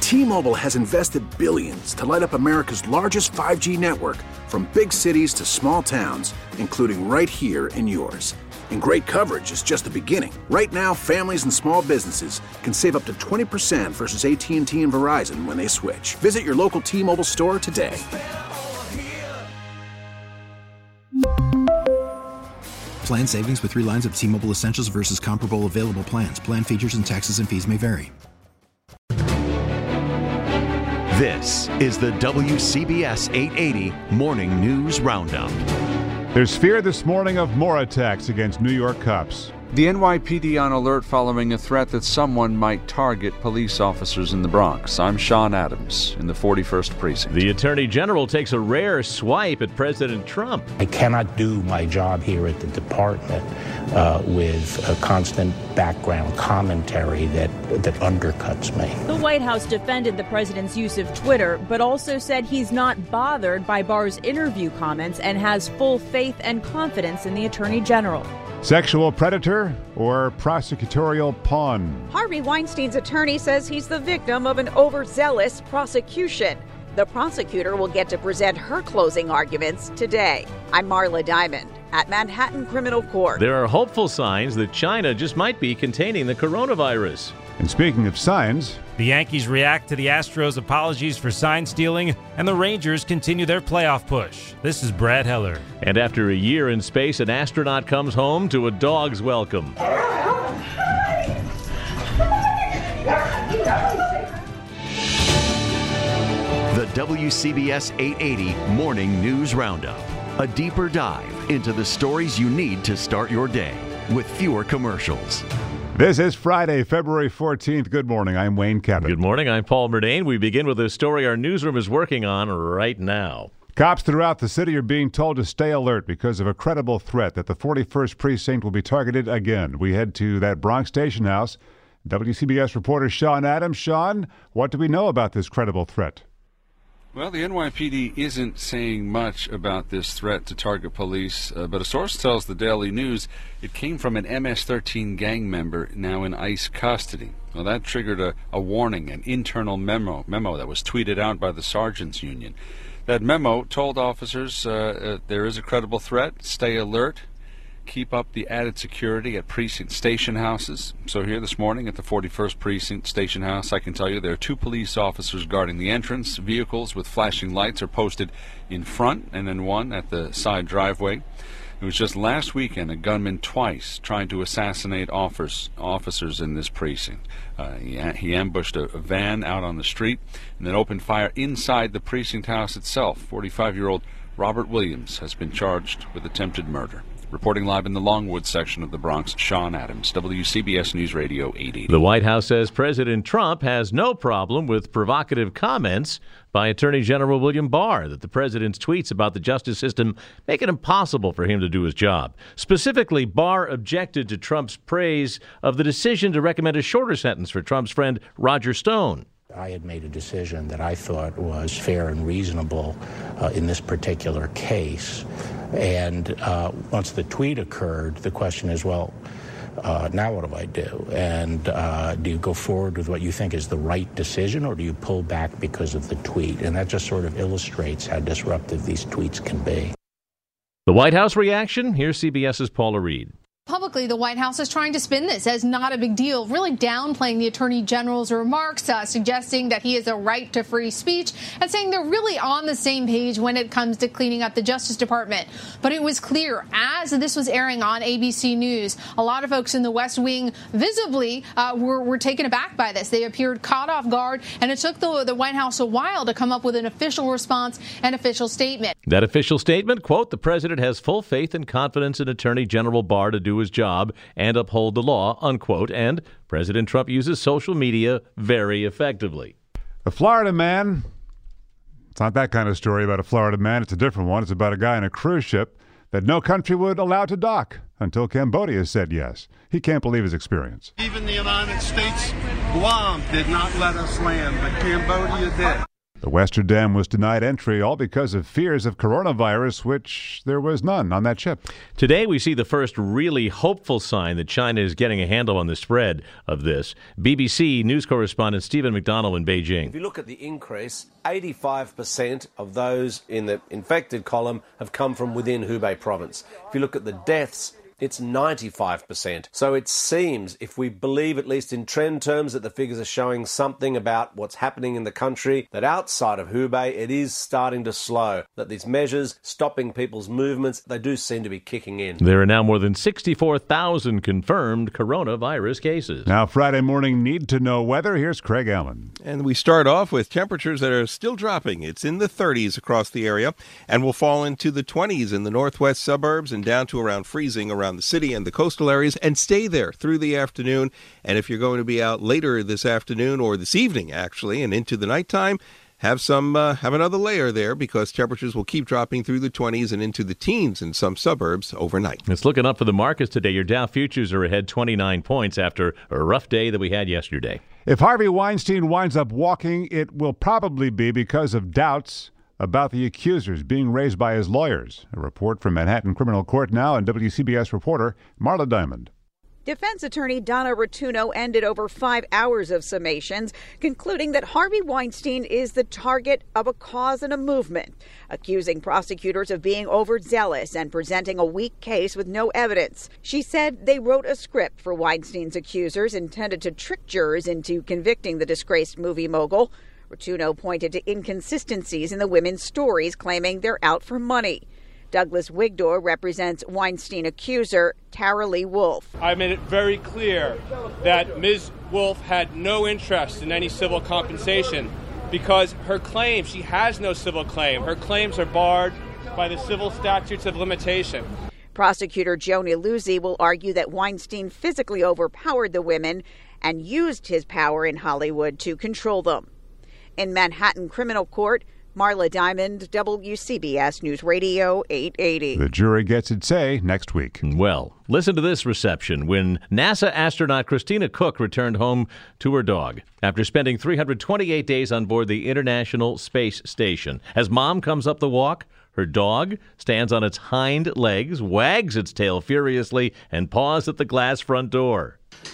T-Mobile has invested billions to light up America's largest 5G network, from big cities to small towns, including right here in yours. And great coverage is just the beginning. Right now, families and small businesses can save up to 20% versus AT&T and Verizon when they switch. Visit your local T-Mobile store today. Plan savings with 3 lines of T-Mobile Essentials versus comparable available plans. Plan features and taxes and fees may vary. This is the WCBS 880 Morning News Roundup. There's fear this morning of more attacks against New York cops. The NYPD on alert following a threat that someone might target police officers in the Bronx. I'm Sean Adams in the 41st Precinct. The Attorney General takes a rare swipe at President Trump. I cannot do my job here at the department with a constant background commentary that undercuts me. The White House defended the president's use of Twitter, but also said he's not bothered by Barr's interview comments and has full faith and confidence in the Attorney General. Sexual predator or prosecutorial pawn? Harvey Weinstein's attorney says he's the victim of an overzealous prosecution. The prosecutor will get to present her closing arguments today. I'm Marla Diamond at Manhattan Criminal Court. There are hopeful signs that China just might be containing the coronavirus. And speaking of signs, the Yankees react to the Astros' apologies for sign stealing, and the Rangers continue their playoff push. This is Brad Heller. And after a year in space, an astronaut comes home to a dog's welcome. The WCBS 880 Morning News Roundup. A deeper dive into the stories you need to start your day with fewer commercials. This is Friday, February 14th. Good morning. I'm Wayne Cabot. Good morning. I'm Paul Murnane. We begin with a story our newsroom is working on right now. Cops throughout the city are being told to stay alert because of a credible threat that the 41st Precinct will be targeted again. We head to that Bronx station house. WCBS reporter Sean Adams. Sean, what do we know about this credible threat? Well, the NYPD isn't saying much about this threat to target police, but a source tells the Daily News it came from an MS-13 gang member now in ICE custody. Well, that triggered a warning, an internal memo that was tweeted out by the Sergeants Union. That memo told officers there is a credible threat, stay alert, keep up the added security at precinct station houses. So here this morning at the 41st Precinct Station House, I can tell you there are 2 police officers guarding the entrance. Vehicles with flashing lights are posted in front and then one at the side driveway. It was just last weekend a gunman twice tried to assassinate officers in this precinct. He ambushed a van out on the street and then opened fire inside the precinct house itself. 45-year-old Robert Williams has been charged with attempted murder. Reporting live in the Longwood section of the Bronx, Sean Adams, WCBS News Radio 880. The White House says President Trump has no problem with provocative comments by Attorney General William Barr that the president's tweets about the justice system make it impossible for him to do his job. Specifically, Barr objected to Trump's praise of the decision to recommend a shorter sentence for Trump's friend Roger Stone. I had made a decision that I thought was fair and reasonable in this particular case. And once the tweet occurred, the question is, well, now what do I do? And do you go forward with what you think is the right decision, or do you pull back because of the tweet? And that just sort of illustrates how disruptive these tweets can be. The White House reaction? Here's CBS's Paula Reed. Publicly, the White House is trying to spin this as not a big deal, really downplaying the Attorney General's remarks, suggesting that he has a right to free speech and saying they're really on the same page when it comes to cleaning up the Justice Department. But it was clear as this was airing on ABC News, a lot of folks in the West Wing visibly were taken aback by this. They appeared caught off guard, and it took the White House a while to come up with an official response and official statement. That official statement, quote, the president has full faith and confidence in Attorney General Barr to do his job and uphold the law, unquote, and President Trump uses social media very effectively. The Florida man, it's not that kind of story about a Florida man, it's a different one. It's about a guy on a cruise ship that no country would allow to dock until Cambodia said yes. He can't believe his experience. Even the United States, Guam did not let us land, but Cambodia did. The Western Dam was denied entry, all because of fears of coronavirus, which there was none on that ship. Today, we see the first really hopeful sign that China is getting a handle on the spread of this. BBC News correspondent Stephen McDonnell in Beijing. If you look at the increase, 85% of those in the infected column have come from within Hubei province. If you look at the deaths, it's 95%. So it seems, if we believe at least in trend terms that the figures are showing something about what's happening in the country, that outside of Hubei it is starting to slow, that these measures stopping people's movements, they do seem to be kicking in. There are now more than 64,000 confirmed coronavirus cases. Now Friday morning need-to-know weather. Here's Craig Allen. And we start off with temperatures that are still dropping. It's in the 30s across the area and will fall into the 20s in the northwest suburbs and down to around freezing around the city and the coastal areas, and stay there through the afternoon. And if you're going to be out later this afternoon or this evening, actually, and into the nighttime, have another layer there, because temperatures will keep dropping through the 20s and into the teens in some suburbs overnight. It's looking up for the markets today. Your Dow futures are ahead 29 points after a rough day that we had yesterday. If Harvey Weinstein winds up walking, it will probably be because of doubts about the accusers being raised by his lawyers. A report from Manhattan Criminal Court now, and WCBS reporter Marla Diamond. Defense attorney Donna Rotuno ended over 5 hours of summations, concluding that Harvey Weinstein is the target of a cause and a movement, accusing prosecutors of being overzealous and presenting a weak case with no evidence. She said they wrote a script for Weinstein's accusers intended to trick jurors into convicting the disgraced movie mogul. Rotuno pointed to inconsistencies in the women's stories, claiming they're out for money. Douglas Wigdor represents Weinstein accuser Tara Lee Wolf. I made it very clear that Ms. Wolf had no interest in any civil compensation because her claim, she has no civil claim. Her claims are barred by the civil statutes of limitation. Prosecutor Joni Luzzi will argue that Weinstein physically overpowered the women and used his power in Hollywood to control them. In Manhattan Criminal Court, Marla Diamond, WCBS News Radio 880. The jury gets its say next week. Well, listen to this reception when NASA astronaut Christina Koch returned home to her dog after spending 328 days on board the International Space Station. As Mom comes up the walk, her dog stands on its hind legs, wags its tail furiously, and paws at the glass front door.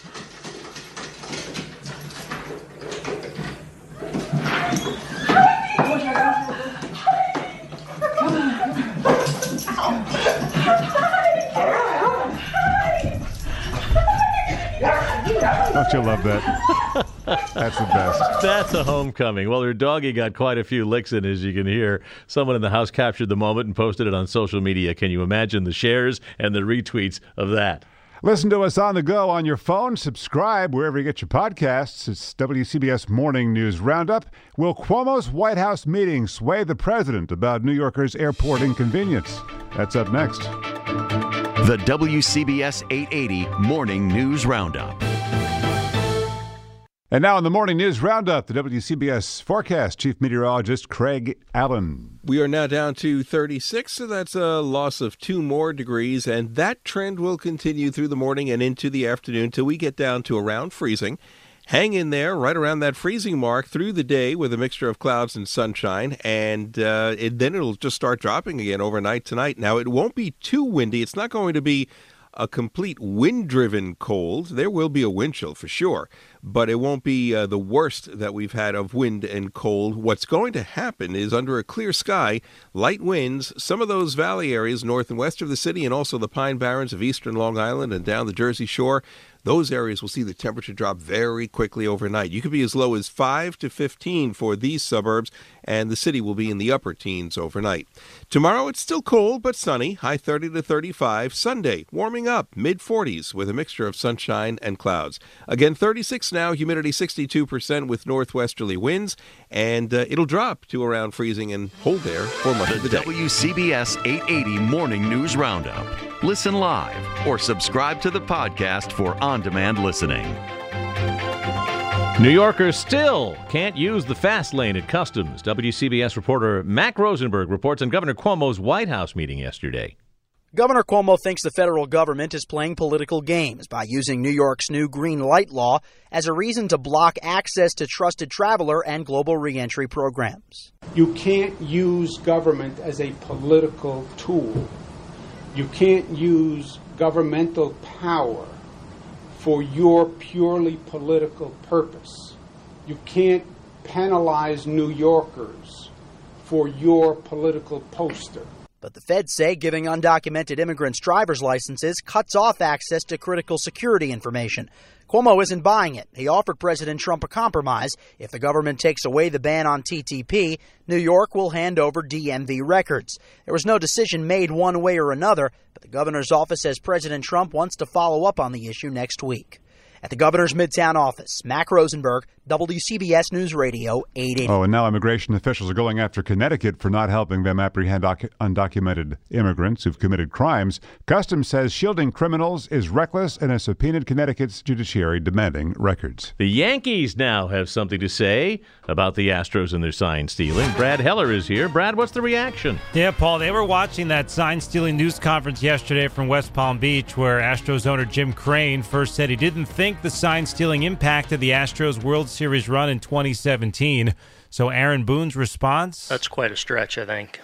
Don't you love that? That's the best. That's a homecoming. Well, her doggy got quite a few licks in, as you can hear. Someone in the house captured the moment and posted it on social media. Can you imagine the shares and the retweets of that? Listen to us on the go on your phone. Subscribe wherever you get your podcasts. It's WCBS Morning News Roundup. Will Cuomo's White House meeting sway the president about New Yorkers' airport inconvenience? That's up next. The WCBS 880 Morning News Roundup. And now in the Morning News Roundup, the WCBS forecast, Chief Meteorologist Craig Allen. We are now down to 36, so that's a loss of 2 more degrees, and that trend will continue through the morning and into the afternoon till we get down to around freezing. Hang in there right around that freezing mark through the day with a mixture of clouds and sunshine, and then it'll just start dropping again overnight tonight. Now, it won't be too windy. It's not going to be a complete wind-driven cold. There will be a wind chill for sure, but it won't be the worst that we've had of wind and cold. What's going to happen is under a clear sky, light winds, some of those valley areas north and west of the city and also the Pine Barrens of eastern Long Island and down the Jersey Shore, those areas will see the temperature drop very quickly overnight. You could be as low as 5 to 15 for these suburbs, and the city will be in the upper teens overnight. Tomorrow, it's still cold but sunny, high 30 to 35. Sunday, warming up, mid-40s with a mixture of sunshine and clouds. Again, 36 now, humidity 62% with northwesterly winds, and it'll drop to around freezing and hold there for much of the day. WCBS 880 Morning News Roundup. Listen live or subscribe to the podcast for on-demand listening. New Yorkers still can't use the fast lane at Customs. WCBS reporter Mac Rosenberg reports on Governor Cuomo's White House meeting yesterday. Governor Cuomo thinks the federal government is playing political games by using New York's new green light law as a reason to block access to trusted traveler and global reentry programs. You can't use government as a political tool. You can't use governmental power for your purely political purpose. You can't penalize New Yorkers for your political poster. But the feds say giving undocumented immigrants driver's licenses cuts off access to critical security information. Cuomo isn't buying it. He offered President Trump a compromise. If the government takes away the ban on TTP, New York will hand over DMV records. There was no decision made one way or another, but the governor's office says President Trump wants to follow up on the issue next week. At the governor's Midtown office, Mac Rosenberg, WCBS News Radio 880. Oh, and now immigration officials are going after Connecticut for not helping them apprehend undocumented immigrants who've committed crimes. Customs says shielding criminals is reckless and has subpoenaed Connecticut's judiciary demanding records. The Yankees now have something to say about the Astros and their sign stealing. Brad Heller is here. Brad, what's the reaction? Yeah, Paul, they were watching that sign stealing news conference yesterday from West Palm Beach where Astros owner Jim Crane first said he didn't think the sign stealing impacted the Astros World Series run in 2017. So Aaron Boone's response? That's quite a stretch, I think.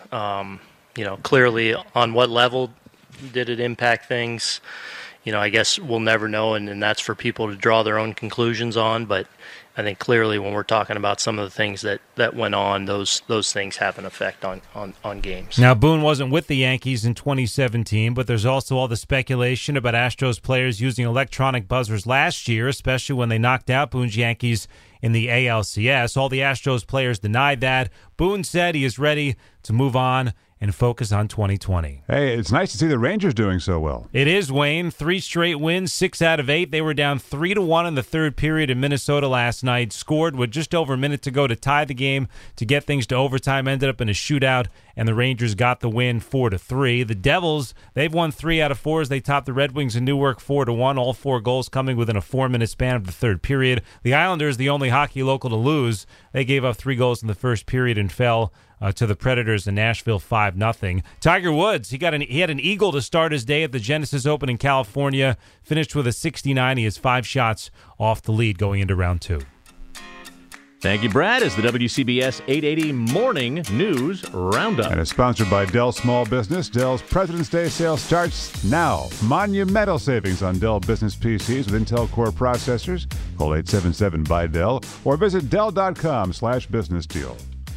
Clearly on what level did it impact things? I guess we'll never know, and that's for people to draw their own conclusions on. But I think clearly when we're talking about some of the things that went on, those things have an effect on games. Now, Boone wasn't with the Yankees in 2017, but there's also all the speculation about Astros players using electronic buzzers last year, especially when they knocked out Boone's Yankees in the ALCS. All the Astros players denied that. Boone said he is ready to move on and focus on 2020. Hey, it's nice to see the Rangers doing so well. It is, Wayne. 3 straight wins, 6 out of 8. They were down 3-1 in the third period in Minnesota last night. Scored with just over a minute to go to tie the game to get things to overtime. Ended up in a shootout, and the Rangers got the win 4-3. The Devils, they've won 3 out of 4 as they topped the Red Wings in Newark 4-1. All 4 goals coming within a 4-minute span of the third period. The Islanders, the only hockey local to lose, they gave up 3 goals in the first period and fell to the Predators in Nashville 5-0. Tiger Woods, he had an eagle to start his day at the Genesis Open in California. Finished with a 69. He has 5 shots off the lead going into round 2. Thank you, Brad. It's the WCBS 880 Morning News Roundup. And it's sponsored by Dell Small Business. Dell's President's Day sale starts now. Monumental savings on Dell Business PCs with Intel Core processors. Call 877-BUY-DELL or visit Dell.com/business deal.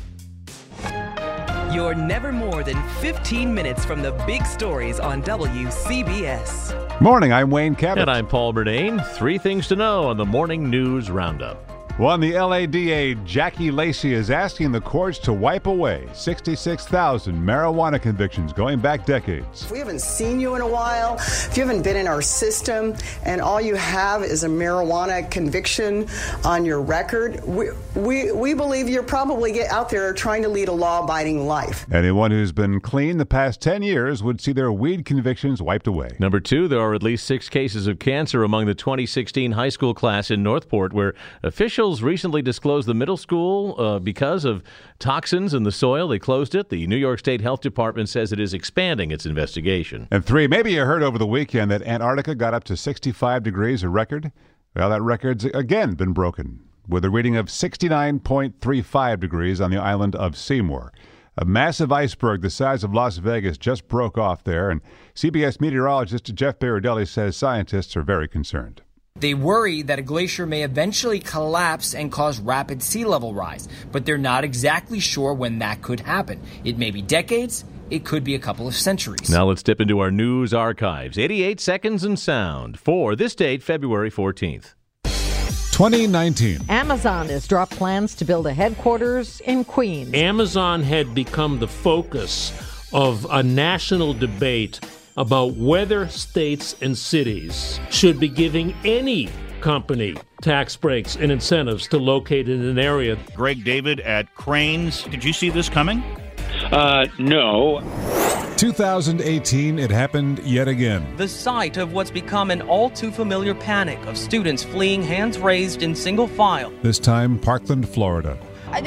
You're never more than 15 minutes from the big stories on WCBS. Morning, I'm Wayne Cabot. And I'm Paul Burdane. 3 things to know on the Morning News Roundup. Well, the LADA, Jackie Lacey, is asking the courts to wipe away 66,000 marijuana convictions going back decades. If we haven't seen you in a while, if you haven't been in our system, and all you have is a marijuana conviction on your record, we believe you're probably out there trying to lead a law-abiding life. Anyone who's been clean the past 10 years would see their weed convictions wiped away. Number 2, there are at least 6 cases of cancer among the 2016 high school class in Northport, where officials recently disclosed the middle school because of toxins in the soil. They closed it. The New York State Health Department says it is expanding its investigation. And 3, maybe you heard over the weekend that Antarctica got up to 65 degrees, a record. Well, that record's again been broken with a reading of 69.35 degrees on the island of Seymour. A massive iceberg the size of Las Vegas just broke off there, and CBS meteorologist Jeff Berardelli says scientists are very concerned. They worry that a glacier may eventually collapse and cause rapid sea level rise, but they're not exactly sure when that could happen. It may be decades, it could be a couple of centuries. Now let's dip into our news archives. 88 seconds in sound for this date, February 14th. 2019. Amazon has dropped plans to build a headquarters in Queens. Amazon had become the focus of a national debate about whether states and cities should be giving any company tax breaks and incentives to locate in an area. Greg David at Cranes. Did you see this coming? No. 2018, it happened yet again. The site of what's become an all-too-familiar panic of students fleeing hands raised in single file. This time, Parkland, Florida. I don't know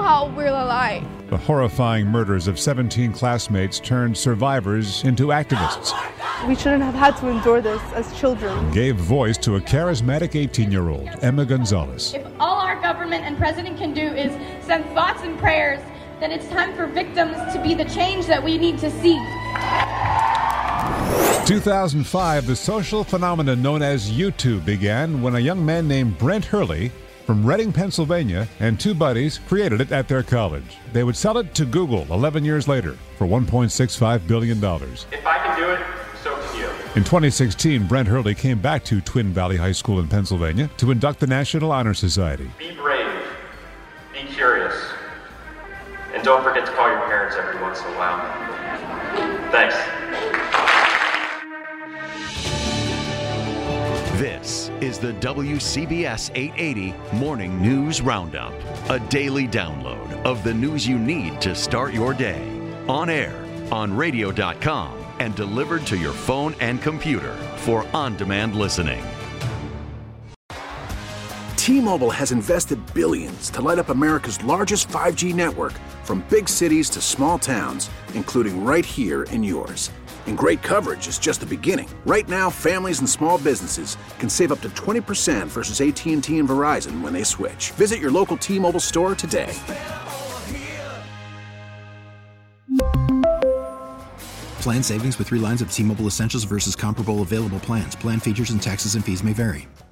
how we're alive. The horrifying murders of 17 classmates turned survivors into activists. We shouldn't have had to endure this as children. Gave voice to a charismatic 18-year-old, Emma Gonzalez. If all our government and president can do is send thoughts and prayers, then it's time for victims to be the change that we need to see. 2005, the social phenomenon known as YouTube began when a young man named Brent Hurley from Reading, Pennsylvania, and two buddies created it at their college. They would sell it to Google 11 years later for $1.65 billion. If I can do it, so can you. In 2016, Brent Hurley came back to Twin Valley High School in Pennsylvania to induct the National Honor Society. Be brave, be curious, and don't forget to call your parents every once in a while. Thanks. This is the WCBS 880 Morning News Roundup, a daily download of the news you need to start your day. On air, on radio.com, and delivered to your phone and computer for on-demand listening. T-Mobile has invested billions to light up America's largest 5G network, from big cities to small towns, including right here in yours. And great coverage is just the beginning. Right now, families and small businesses can save up to 20% versus AT&T and Verizon when they switch. Visit your local T-Mobile store today. Plan savings with 3 lines of T-Mobile Essentials versus comparable available plans. Plan features and taxes and fees may vary.